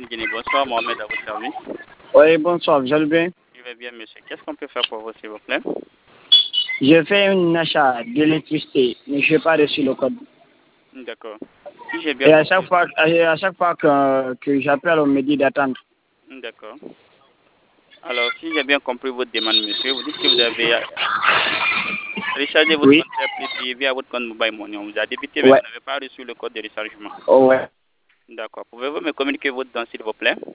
FM Guinée. Bonsoir, Mohamed, à votre service. Oui, bonsoir, vous allez bien? Je vais bien, monsieur. Qu'est-ce qu'on peut faire pour vous, s'il vous plaît? J'ai fait un achat d'électricité, mais je n'ai pas reçu le code. D'accord. Si j'ai bien Et compris. à chaque fois que j'appelle, on me dit d'attendre. D'accord. Alors, si j'ai bien compris votre demande, monsieur, vous dites que vous avez rechargé votre Oui? compte et puis via votre compte mobile money. On vous a débité, mais Ouais. vous n'avez pas reçu le code de rechargement. Oh, ouais. D'accord. Pouvez-vous me communiquer votre nom, s'il vous plaît?